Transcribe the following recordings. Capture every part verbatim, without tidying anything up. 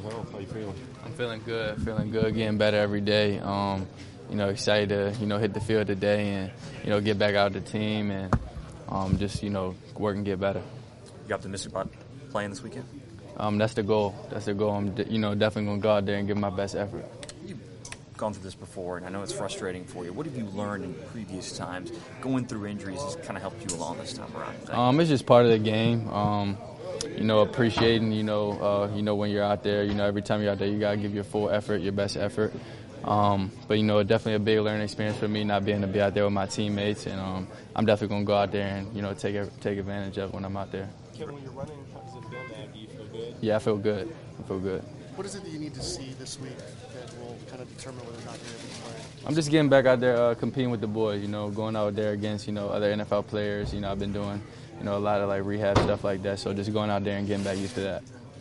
health. How you feeling? I'm feeling good, feeling good, getting better every day. Um, you know, excited to, you know, hit the field today and, you know, get back out with the team and um, just, you know, work and get better. You optimistic about playing this weekend? Um, that's the goal. That's the goal. I'm, you know, definitely going to go out there and give my best effort. You've gone through this before, and I know it's frustrating for you. What have you learned in previous times? Going through injuries has kind of helped you along this time around. Um, it's just part of the game. Um, you know, appreciating, you know, uh, you know, when you're out there, you know, every time you're out there, you got to give your full effort, your best effort. Um, but, you know, definitely a big learning experience for me, not being able to be out there with my teammates. And um, I'm definitely going to go out there and, you know, take take advantage of it when I'm out there. Kevin, when you're running, how does it feel, man? Do you feel good? Yeah, I feel good. I feel good. What is it that you need to see this week that will kind of determine whether or not you're able to play? I'm just getting back out there uh, competing with the boys, you know, going out there against, you know, other N F L players. You know, I've been doing, you know, a lot of, like, rehab stuff like that. So just going out there and getting back used to that.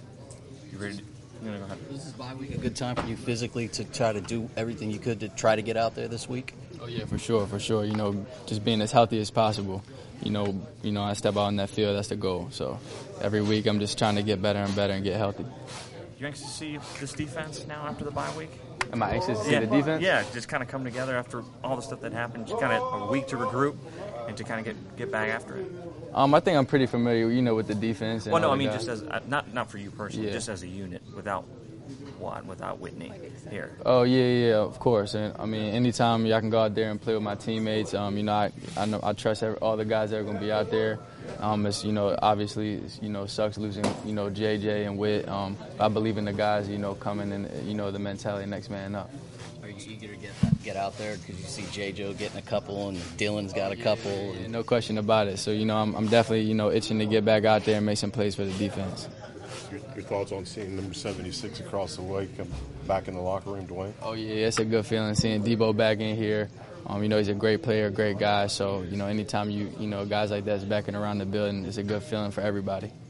You ready to go ahead? This is bye week a good time for you physically to try to do everything you could to try to get out there this week? Oh, yeah, for sure, for sure. You know, just being as healthy as possible. You know, you know, I step out on that field, that's the goal. So every week I'm just trying to get better and better and get healthy. You anxious to see this defense now after the bye week? Am I anxious to see yeah. the defense? Yeah, just kind of come together after all the stuff that happened. Just kind of a week to regroup and to kind of get, get back after it. Um, I think I'm pretty familiar, you know, with the defense. And well, no, all I mean guys. just as uh, not not for you personally, Yeah. just as a unit without Watt, without Whitney here. Oh yeah, yeah, of course. And I mean, anytime I can go out there and play with my teammates, um, you know, I I know I trust every, all the guys that are going to be out there. Um, it's you know, obviously, it's, you know, sucks losing, you know, J J and Whit. Um, I believe in the guys, you know, coming and you know the mentality next man up. Are you eager to get get out there because you see J J getting a couple and Dylan's got a couple? Yeah, yeah, no question about it. So you know, I'm I'm definitely you know itching to get back out there and make some plays for the defense. Your, your thoughts on seeing number seventy-six across the way come back in the locker room, Dwayne? Oh yeah, it's a good feeling seeing Debo back in here. Um, you know, he's a great player, great guy. So you know, anytime you you know guys like that's backing around the building, it's a good feeling for everybody.